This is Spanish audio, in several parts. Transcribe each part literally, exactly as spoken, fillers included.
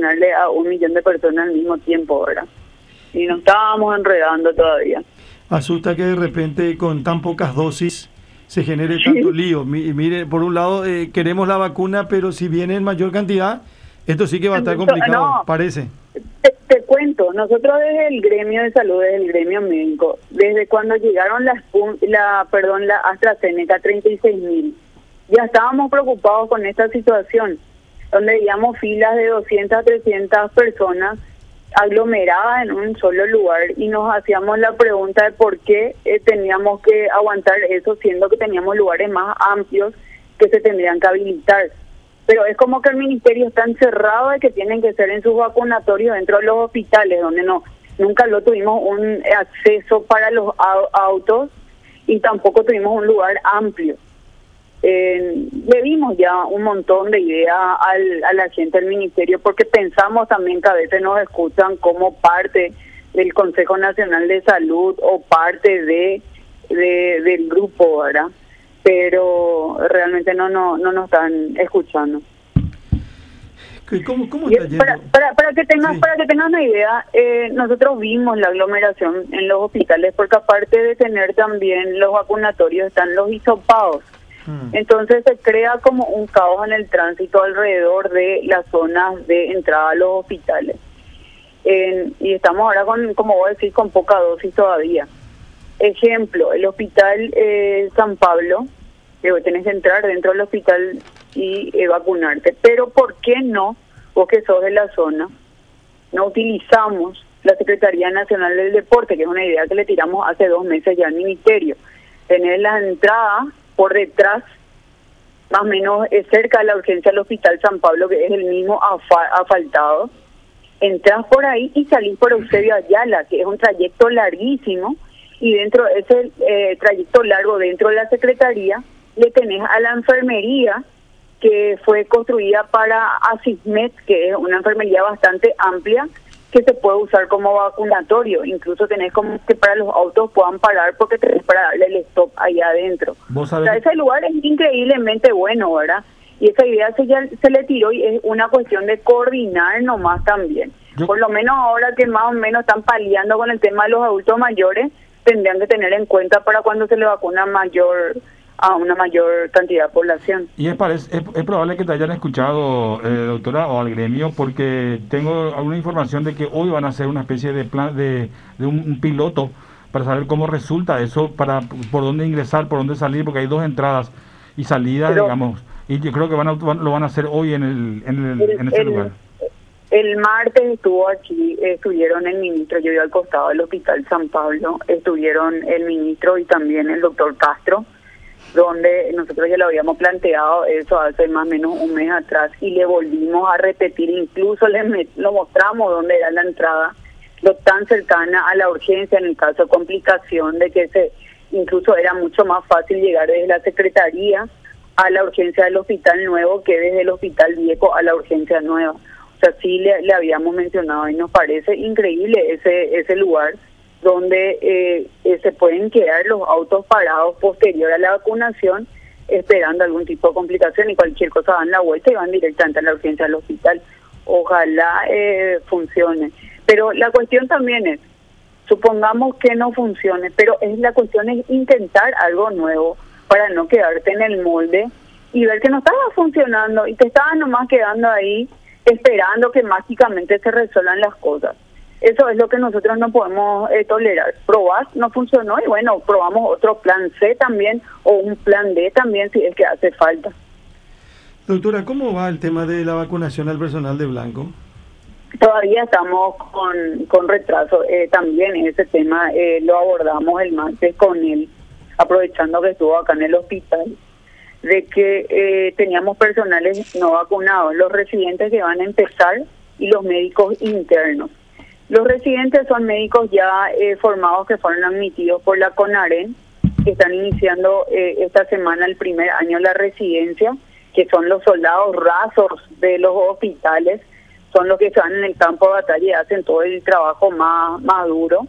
vacunarle a un millón de personas al mismo tiempo, ¿verdad? Y nos estábamos enredando todavía. Asusta que de repente con tan pocas dosis se genere tanto lío. Mi- Mire, por un lado eh, queremos la vacuna, pero si viene en mayor cantidad, esto sí que va a estar complicado, No, parece. Te, te cuento, nosotros desde el gremio de salud, desde el gremio médico, desde cuando llegaron las, pun- la, perdón, la AstraZeneca treinta y seis mil, ya estábamos preocupados con esta situación, donde veíamos filas de doscientas a trescientas personas aglomeradas en un solo lugar y nos hacíamos la pregunta de por qué eh, teníamos que aguantar eso, siendo que teníamos lugares más amplios que se tendrían que habilitar. Pero es como que el ministerio está encerrado de que tienen que ser en sus vacunatorios dentro de los hospitales, donde no nunca lo tuvimos un acceso para los au- autos y tampoco tuvimos un lugar amplio. Eh, le dimos ya un montón de ideas al, a la gente del ministerio, porque pensamos también que a veces nos escuchan como parte del Consejo Nacional de Salud o parte de, de del grupo, ¿verdad? Pero realmente no no no nos están escuchando. ¿Cómo, cómo Y está yendo? para, para, para que tengas Sí. para que tengas una idea, eh, nosotros vimos la aglomeración en los hospitales, porque aparte de tener también los vacunatorios, están los hisopados. Mm. Entonces se crea como un caos en el tránsito alrededor de las zonas de entrada a los hospitales. En- y estamos ahora con, como vos decís, con poca dosis todavía. Ejemplo, el hospital eh, San Pablo, que vos tenés que entrar dentro del hospital y eh, vacunarte. Pero ¿por qué no, vos que sos de la zona, no utilizamos la Secretaría Nacional del Deporte, que es una idea que le tiramos hace dos meses ya al ministerio? Tener las entradas por detrás, más o menos eh, cerca de la urgencia del Hospital San Pablo, que es el mismo afa- asfaltado. Entras por ahí y salís por Eusebio Ayala, que es un trayecto larguísimo, y dentro de ese eh, trayecto largo dentro de la Secretaría, le tenés a la enfermería, que fue construida para Asismet, que es una enfermería bastante amplia, que se puede usar como vacunatorio. Incluso tenés como que para los autos puedan parar, porque tenés para darle el stop allá adentro. Vos O sabés sea, que- ese lugar es increíblemente bueno, ¿verdad? Y esa idea se, ya, se le tiró y es una cuestión de coordinar nomás también. Yo- Por lo menos ahora que más o menos están paliando con el tema de los adultos mayores, tendrían que tener en cuenta para cuando se le vacuna mayor a una mayor cantidad de población. Y es, parec- es, es probable que te hayan escuchado, eh, doctora, o al gremio, porque tengo alguna información de que hoy van a hacer una especie de plan de, de un, un piloto para saber cómo resulta eso, para por dónde ingresar, por dónde salir, porque hay dos entradas y salidas, Pero- digamos. Y yo creo que van a, van- lo van a hacer hoy en el en, el, El, en ese el- lugar. el martes estuvo aquí, estuvieron el ministro, yo iba al costado del Hospital San Pablo, estuvieron el ministro y también el doctor Castro, donde nosotros ya lo habíamos planteado eso hace más o menos un mes atrás y le volvimos a repetir, incluso le met- lo mostramos dónde era la entrada, lo tan cercana a la urgencia en el caso de complicación, de que se incluso era mucho más fácil llegar desde la Secretaría a la urgencia del hospital nuevo que desde el hospital viejo a la urgencia nueva. O sea, sí le, le habíamos mencionado y nos parece increíble ese ese lugar donde eh, eh, se pueden quedar los autos parados posterior a la vacunación esperando algún tipo de complicación y cualquier cosa dan la vuelta y van directamente a la urgencia del hospital. Ojalá eh, funcione. Pero la cuestión también es, supongamos que no funcione, pero es la cuestión es intentar algo nuevo para no quedarte en el molde y ver que no estaba funcionando y te estabas nomás quedando ahí esperando que mágicamente se resuelvan las cosas. Eso es lo que nosotros no podemos eh, tolerar. Probás, no funcionó y bueno, probamos otro plan C también o un plan D también si es que hace falta. Doctora, ¿cómo va el tema de la vacunación al personal de Blanco? Todavía estamos con, con retraso. Eh, también ese tema eh, lo abordamos el martes con él, aprovechando que estuvo acá en el hospital, de que eh, teníamos personales no vacunados, los residentes que van a empezar y los médicos internos. Los residentes son médicos ya eh, formados que fueron admitidos por la CONAREN, que están iniciando eh, esta semana el primer año la residencia, que son los soldados rasos de los hospitales, son los que están en el campo de batalla y hacen todo el trabajo más, más duro.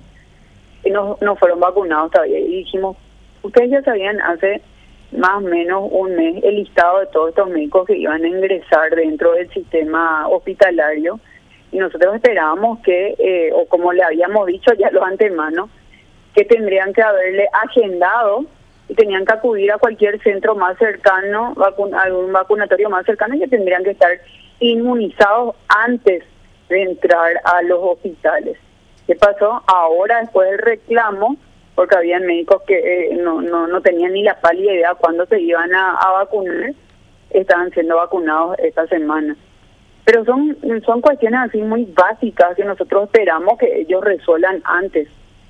Y no, no fueron vacunados todavía. Y dijimos, ustedes ya sabían hace más o menos un mes el listado de todos estos médicos que iban a ingresar dentro del sistema hospitalario. y nosotros esperábamos que, eh, o como le habíamos dicho ya lo antemano, que tendrían que haberle agendado y tenían que acudir a cualquier centro más cercano, vacun algún vacunatorio más cercano, y que tendrían que estar inmunizados antes de entrar a los hospitales. ¿Qué pasó? Ahora, después del reclamo, porque habían médicos que eh, no, no, no tenían ni la pálida idea cuándo se iban a, a vacunar, estaban siendo vacunados esta semana. Pero son, son cuestiones así muy básicas que nosotros esperamos que ellos resuelvan antes.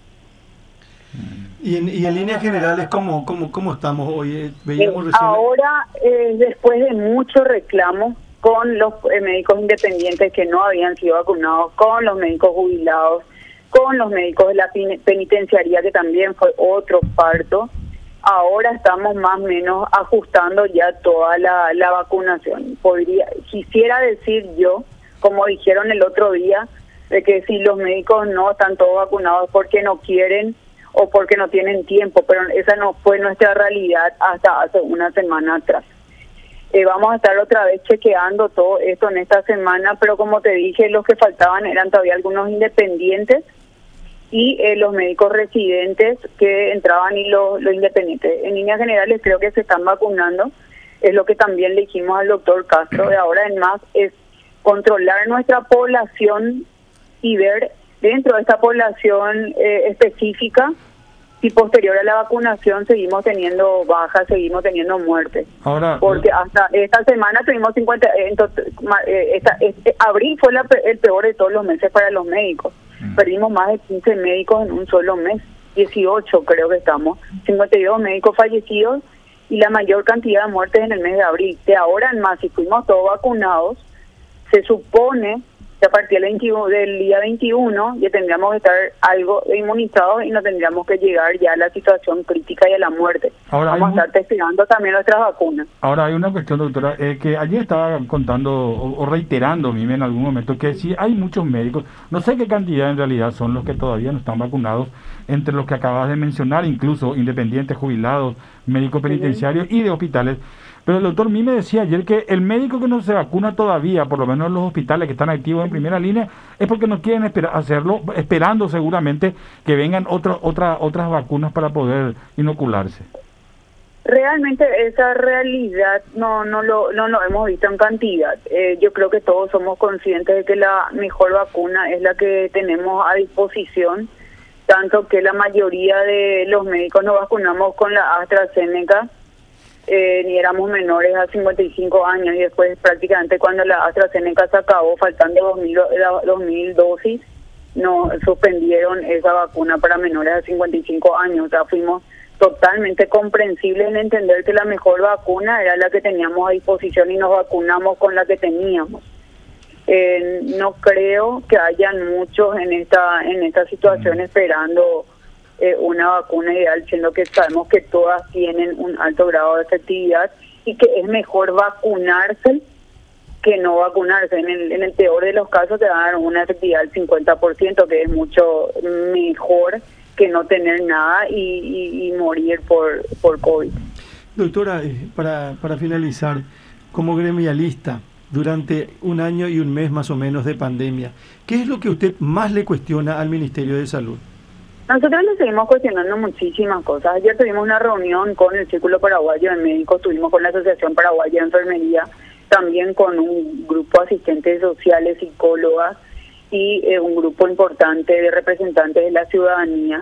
Y en, y en líneas generales, ¿cómo, cómo, cómo estamos hoy? Veíamos recién... Ahora, eh, después de mucho reclamo con los eh, médicos independientes que no habían sido vacunados, con los médicos jubilados, con los médicos de la penitenciaría, que también fue otro parto, ahora estamos más o menos ajustando ya toda la, la vacunación. Podría, quisiera decir yo, como dijeron el otro día, de que si los médicos no están todos vacunados porque no quieren o porque no tienen tiempo, pero esa no fue nuestra realidad hasta hace una semana atrás. Eh, vamos a estar otra vez chequeando todo esto en esta semana, pero como te dije, los que faltaban eran todavía algunos independientes y eh, los médicos residentes que entraban y los, los independientes. En líneas generales creo que se están vacunando, es lo que también le dijimos al doctor Castro. De ahora en más es controlar nuestra población y ver dentro de esta población eh, específica si posterior a la vacunación seguimos teniendo bajas, seguimos teniendo muertes. Ahora, porque hasta esta semana tuvimos cincuenta, entonces, eh, esta, este, abril fue la, el peor de todos los meses para los médicos. Mm. Perdimos más de quince médicos en un solo mes, dieciocho creo que estamos, cincuenta y dos médicos fallecidos y la mayor cantidad de muertes en el mes de abril. De ahora en más, si fuimos todos vacunados, se supone que a partir del, veintiuno, del día veintiuno ya tendríamos que estar algo inmunizados y no tendríamos que llegar ya a la situación crítica y a la muerte. Ahora Vamos a estar testando también nuestras vacunas. Ahora hay una cuestión, doctora, eh, que ayer estaba contando o, o reiterando mí en algún momento que sí hay muchos médicos, no sé qué cantidad en realidad son los que todavía no están vacunados, entre los que acabas de mencionar, incluso independientes, jubilados, médicos penitenciarios sí. y de hospitales. Pero el doctor Mime decía ayer que el médico que no se vacuna todavía, por lo menos en los hospitales que están activos en primera línea, es porque no quieren esperar hacerlo, esperando seguramente que vengan otra, otra, otras vacunas para poder inocularse. Realmente esa realidad no no lo no lo hemos visto en cantidad. Eh, yo creo que todos somos conscientes de que la mejor vacuna es la que tenemos a disposición, tanto que la mayoría de los médicos nos vacunamos con la AstraZeneca. Eh, ni éramos menores a cincuenta y cinco años y después prácticamente cuando la AstraZeneca se acabó, faltando dos mil dosis, no suspendieron esa vacuna para menores a cincuenta y cinco años. O sea, fuimos totalmente comprensibles en entender que la mejor vacuna era la que teníamos a disposición y nos vacunamos con la que teníamos. Eh, no creo que hayan muchos en esta en esta situación esperando Eh, una vacuna ideal, siendo que sabemos que todas tienen un alto grado de efectividad y que es mejor vacunarse que no vacunarse. En el, en el peor de los casos te va a dar una efectividad del cincuenta por ciento, que es mucho mejor que no tener nada y, y, y morir por, por COVID. Doctora, eh, para, para finalizar, como gremialista, durante un año y un mes más o menos de pandemia, ¿qué es lo que usted más le cuestiona al Ministerio de Salud? Nosotros le seguimos cuestionando muchísimas cosas. Ayer tuvimos una reunión con el Círculo Paraguayo de Médicos, tuvimos con la Asociación Paraguaya de Enfermería, también con un grupo de asistentes sociales, psicólogas y eh, un grupo importante de representantes de la ciudadanía.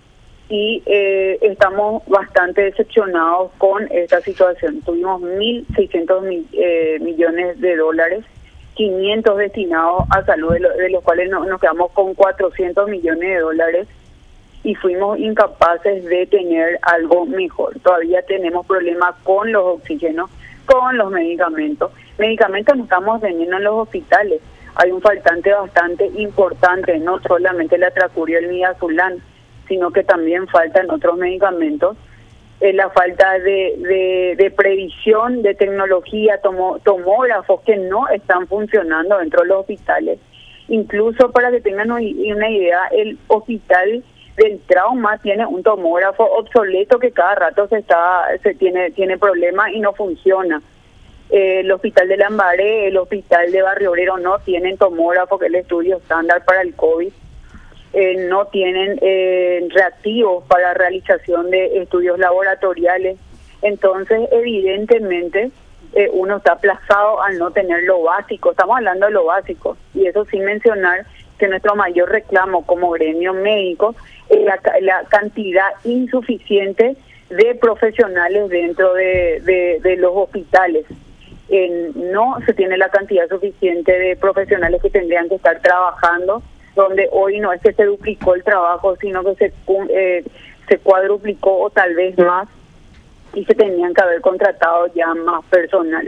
Y eh, estamos bastante decepcionados con esta situación. Tuvimos mil seiscientos mil, eh, millones de dólares, quinientos destinados a salud, de, lo, de los cuales no, nos quedamos con cuatrocientos millones de dólares. Y fuimos incapaces de tener algo mejor. Todavía tenemos problemas con los oxígenos, con los medicamentos. Medicamentos no estamos teniendo en los hospitales. Hay un faltante bastante importante, no solamente la Tracurio y el Midazolam, sino que también faltan otros medicamentos. Eh, la falta de, de, de previsión, de tecnología, tomo, tomógrafos que no están funcionando dentro de los hospitales. Incluso para que tengan una idea, el hospital del trauma tiene un tomógrafo obsoleto que cada rato se está se tiene tiene problemas y no funciona. Eh, el hospital de Lambaré, el hospital de Barrio Obrero no tienen tomógrafo, que es el estudio estándar para el COVID. Eh, no tienen eh, reactivos para realización de estudios laboratoriales. Entonces, evidentemente, eh, uno está aplazado al no tener lo básico. Estamos hablando de lo básico. Y eso sin mencionar que nuestro mayor reclamo como gremio médico es la, la cantidad insuficiente de profesionales dentro de, de, de los hospitales. Eh, no se tiene la cantidad suficiente de profesionales que tendrían que estar trabajando, donde hoy no es que se duplicó el trabajo, sino que se, eh, se cuadruplicó o tal vez más, y se tenían que haber contratado ya más personal.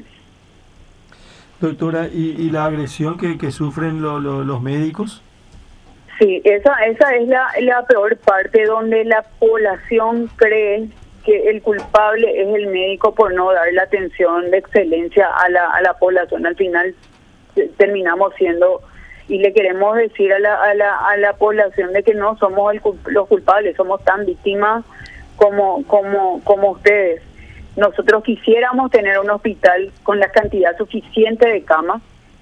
Doctora, ¿y, y la agresión que, que sufren lo, lo, los médicos? Sí, esa esa es la, la peor parte, donde la población cree que el culpable es el médico por no dar la atención de excelencia a la, a la población. Al final terminamos siendo, y le queremos decir a la, a la, a la población de que no somos el, los culpables, somos tan víctimas como, como, como ustedes. Nosotros quisiéramos tener un hospital con la cantidad suficiente de camas.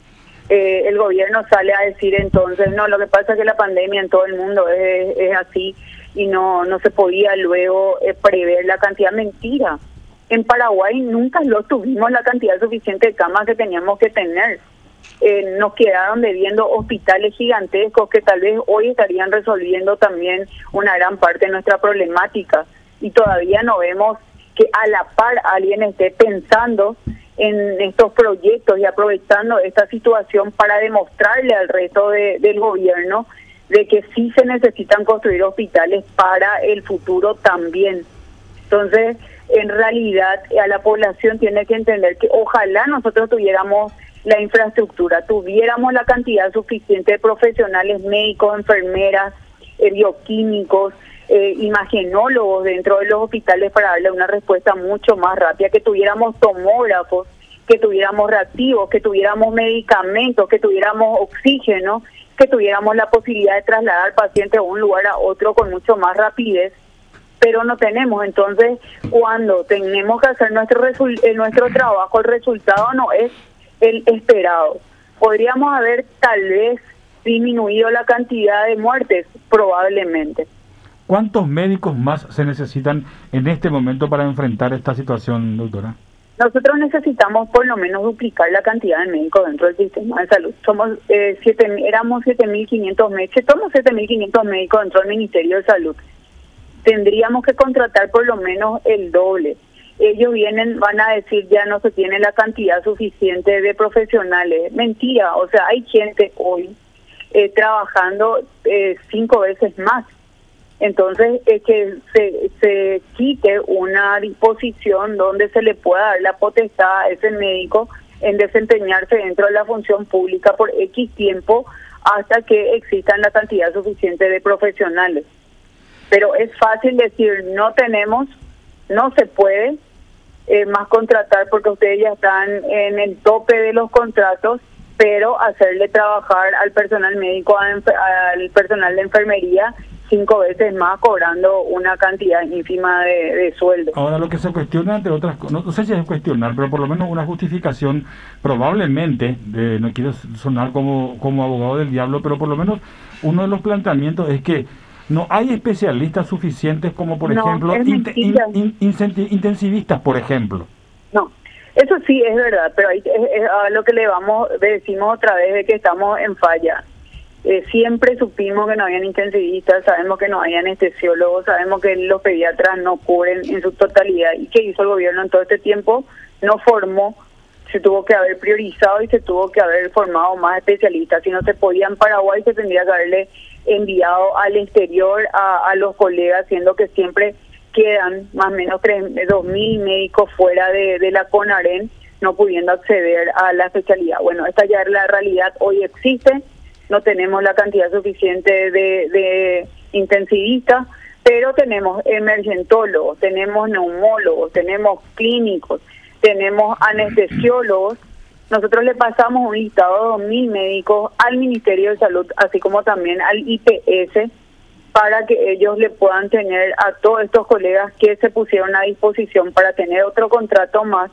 Eh, el gobierno sale a decir entonces, no, lo que pasa es que la pandemia en todo el mundo es, es así, y no no se podía luego eh, prever la cantidad. Mentira. En Paraguay nunca lo tuvimos la cantidad suficiente de camas que teníamos que tener. Eh, nos quedaron debiendo hospitales gigantescos que tal vez hoy estarían resolviendo también una gran parte de nuestra problemática, y todavía no vemos que a la par alguien esté pensando en estos proyectos y aprovechando esta situación para demostrarle al resto de, del gobierno de que sí se necesitan construir hospitales para el futuro también. Entonces, en realidad, a la población tiene que entender que ojalá nosotros tuviéramos la infraestructura, tuviéramos la cantidad suficiente de profesionales médicos, enfermeras, eh, bioquímicos, eh, imagenólogos dentro de los hospitales para darle una respuesta mucho más rápida, que tuviéramos tomógrafos, que tuviéramos reactivos, que tuviéramos medicamentos, que tuviéramos oxígeno, que tuviéramos la posibilidad de trasladar pacientes de un lugar a otro con mucho más rapidez, pero no tenemos. Entonces, cuando tenemos que hacer nuestro resul- eh, nuestro trabajo, el resultado no es el esperado. Podríamos haber tal vez disminuido la cantidad de muertes, probablemente. ¿Cuántos médicos más se necesitan en este momento para enfrentar esta situación, doctora? Nosotros necesitamos por lo menos duplicar la cantidad de médicos dentro del sistema de salud. Somos eh, siete, éramos siete mil quinientos médicos, somos siete mil quinientos médicos dentro del Ministerio de Salud. Tendríamos que contratar por lo menos el doble. Ellos vienen, van a decir ya no se tiene la cantidad suficiente de profesionales. Mentira, o sea, hay gente hoy eh, trabajando eh, cinco veces más. Entonces, es que se, se quite una disposición donde se le pueda dar la potestad a ese médico en desempeñarse dentro de la función pública por X tiempo hasta que existan la cantidad suficiente de profesionales. Pero es fácil decir, no tenemos, no se puede eh, más contratar porque ustedes ya están en el tope de los contratos, pero hacerle trabajar al personal médico, al personal de enfermería, cinco veces más, cobrando una cantidad ínfima de, de sueldo. Ahora, lo que se cuestiona, entre otras cosas, no, no sé si es cuestionar, pero por lo menos una justificación, probablemente, de, no quiero sonar como, como abogado del diablo, pero por lo menos uno de los planteamientos es que no hay especialistas suficientes como, por no, ejemplo, in, in, in, in, intensivistas, por ejemplo. No, eso sí es verdad, pero ahí es, es a lo que le vamos, decimos otra vez de que estamos en falla. Eh, siempre supimos que no habían intensivistas, sabemos que no hay anestesiólogos, sabemos que los pediatras no cubren en su totalidad. ¿Y qué hizo el gobierno en todo este tiempo? No formó, se tuvo que haber priorizado y se tuvo que haber formado más especialistas. Si no se podía en Paraguay, se tendría que haberle enviado al exterior a, a los colegas, siendo que siempre quedan más o menos dos mil médicos fuera de, de la CONAREN, no pudiendo acceder a la especialidad. Bueno, esta ya es la realidad, hoy existe. No tenemos la cantidad suficiente de, de intensivistas, pero tenemos emergentólogos, tenemos neumólogos, tenemos clínicos, tenemos anestesiólogos. Nosotros le pasamos un listado de dos mil médicos al Ministerio de Salud, así como también al I P S, para que ellos le puedan tener a todos estos colegas que se pusieron a disposición para tener otro contrato más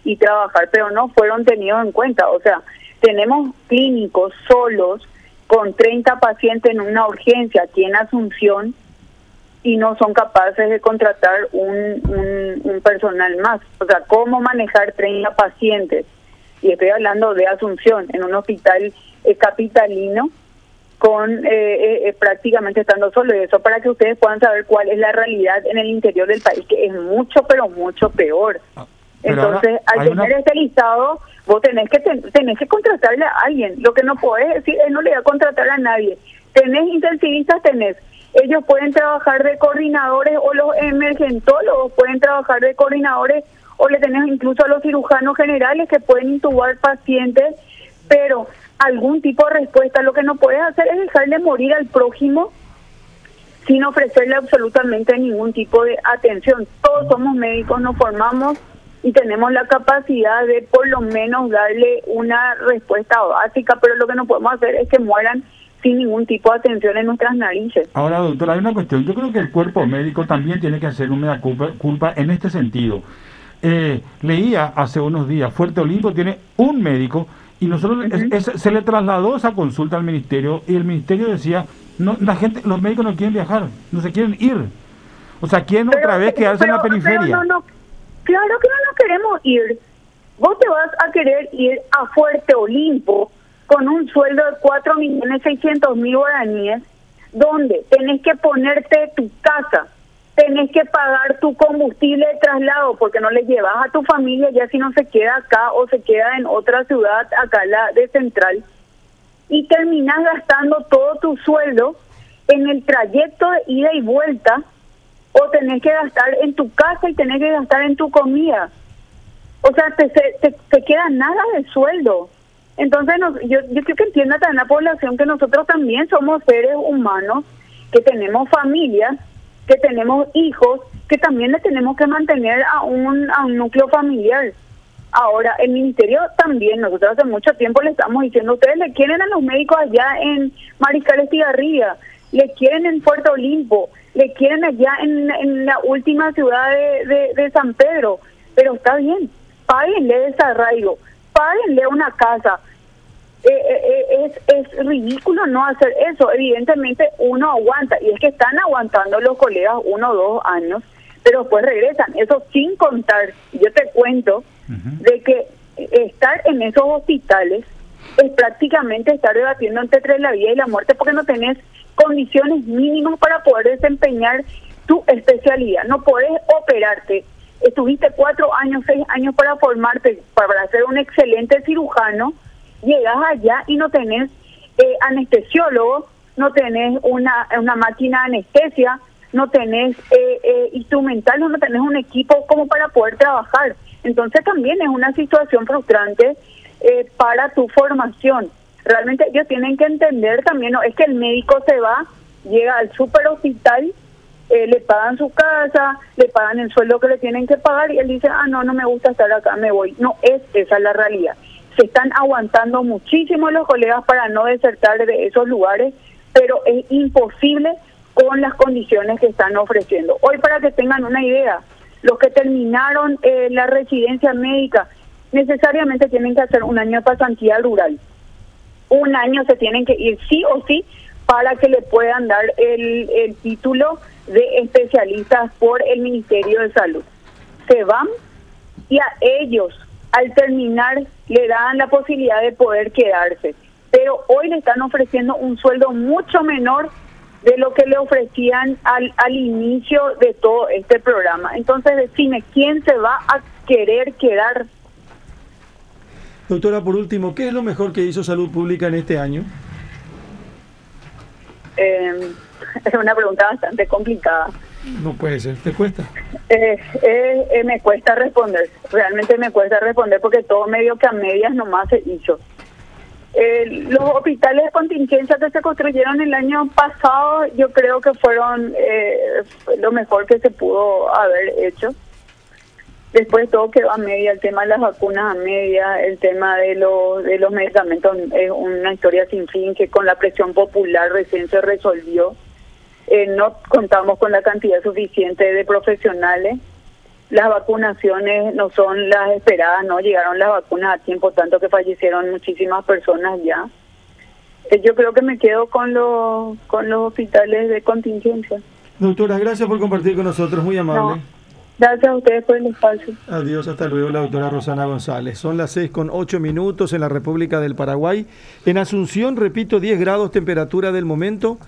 y trabajar, pero no fueron tenidos en cuenta. O sea, tenemos clínicos solos con treinta pacientes en una urgencia aquí en Asunción y no son capaces de contratar un, un, un personal más. O sea, ¿cómo manejar treinta pacientes? Y estoy hablando de Asunción, en un hospital eh, capitalino, con eh, eh, prácticamente estando solo. Y eso para que ustedes puedan saber cuál es la realidad en el interior del país, que es mucho, pero mucho peor. Pero entonces, al tener una... este listado, vos tenés que ten, tenés que contratarle a alguien. Lo que no podés decir es no le voy a contratar a nadie. Tenés intensivistas, tenés. Ellos pueden trabajar de coordinadores, o los emergentólogos pueden trabajar de coordinadores, o le tenés incluso a los cirujanos generales que pueden intubar pacientes, pero algún tipo de respuesta. Lo que no puedes hacer es dejarle morir al prójimo sin ofrecerle absolutamente ningún tipo de atención. Todos somos médicos, nos formamos y tenemos la capacidad de por lo menos darle una respuesta básica, pero lo que no podemos hacer es que mueran sin ningún tipo de atención en nuestras narices. Ahora, doctora, hay una cuestión. Yo creo que el cuerpo médico también tiene que hacer una culpa, culpa en este sentido. Eh, leía hace unos días, Fuerte Olimpo tiene un médico y nosotros uh-huh. es, es, se le trasladó esa consulta al ministerio y el ministerio decía, no, la gente, los médicos no quieren viajar, no se quieren ir. O sea, quieren pero, otra vez quedarse pero, en la periferia. No, no, claro que no nos queremos ir. Vos te vas a querer ir a Fuerte Olimpo con un sueldo de cuatro millones seiscientos mil guaraníes, donde tenés que ponerte tu casa, tenés que pagar tu combustible de traslado, porque no le llevas a tu familia ya si no se queda acá o se queda en otra ciudad, acá la de Central, y terminás gastando todo tu sueldo en el trayecto de ida y vuelta, o tenés que gastar en tu casa y tenés que gastar en tu comida. O sea, te, te, te queda nada de sueldo. Entonces, nos, yo, yo creo que entienda también la población que nosotros también somos seres humanos, que tenemos familias, que tenemos hijos, que también le tenemos que mantener a un, a un núcleo familiar. Ahora, el ministerio también, nosotros hace mucho tiempo le estamos diciendo, ustedes le quieren a los médicos allá en Mariscal Estigarribia, le quieren en Puerto Olimpo, le quieren allá en, en la última ciudad de, de, de San Pedro, pero está bien, páguenle desarraigo, páguenle una casa. Eh, eh, es, es ridículo no hacer eso. Evidentemente uno aguanta, y es que están aguantando los colegas uno o dos años, pero después regresan. Eso sin contar, yo te cuento, uh-huh. de que estar en esos hospitales es prácticamente estar debatiendo entre la vida y la muerte, porque no tenés condiciones mínimas para poder desempeñar tu especialidad. No podés operarte. Estuviste cuatro años, seis años para formarte, para ser un excelente cirujano. Llegas allá y no tenés eh, anestesiólogo, no tenés una, una máquina de anestesia, no tenés eh, eh, instrumental, no tenés un equipo como para poder trabajar. Entonces también es una situación frustrante eh, para tu formación. Realmente ellos tienen que entender también, no es que el médico se va, llega al super hospital, eh, le pagan su casa, le pagan el sueldo que le tienen que pagar y él dice, ah, no, no me gusta estar acá, me voy. No es esa la realidad. Se están aguantando muchísimo los colegas para no desertar de esos lugares, pero es imposible con las condiciones que están ofreciendo. Hoy, para que tengan una idea, los que terminaron eh, la residencia médica necesariamente tienen que hacer un año de pasantía rural. Un año se tienen que ir sí o sí para que le puedan dar el, el título de especialistas por el Ministerio de Salud. Se van y a ellos, al terminar, le dan la posibilidad de poder quedarse. Pero hoy le están ofreciendo un sueldo mucho menor de lo que le ofrecían al, al inicio de todo este programa. Entonces, decime, ¿quién se va a querer quedar? Doctora, por último, ¿qué es lo mejor que hizo Salud Pública en este año? Eh, es una pregunta bastante complicada. No puede ser, ¿te cuesta? Eh, eh, eh, me cuesta responder, realmente me cuesta responder porque todo medio que a medias nomás se hizo. Eh, los hospitales de contingencia que se construyeron el año pasado yo creo que fueron eh, lo mejor que se pudo haber hecho. Después todo quedó a media, el tema de las vacunas a media, el tema de los, de los medicamentos es una historia sin fin que con la presión popular recién se resolvió. Eh, no contamos con la cantidad suficiente de profesionales las vacunaciones no son las esperadas, no llegaron las vacunas a tiempo, tanto que fallecieron muchísimas personas ya. Eh, yo creo que me quedo con los con los hospitales de contingencia. Doctora, gracias por compartir con nosotros, muy amable. No, gracias a ustedes por el espacio. Adiós, hasta luego, la doctora Rosana González. Son las seis con ocho minutos en la República del Paraguay. En Asunción, repito, diez grados temperatura del momento.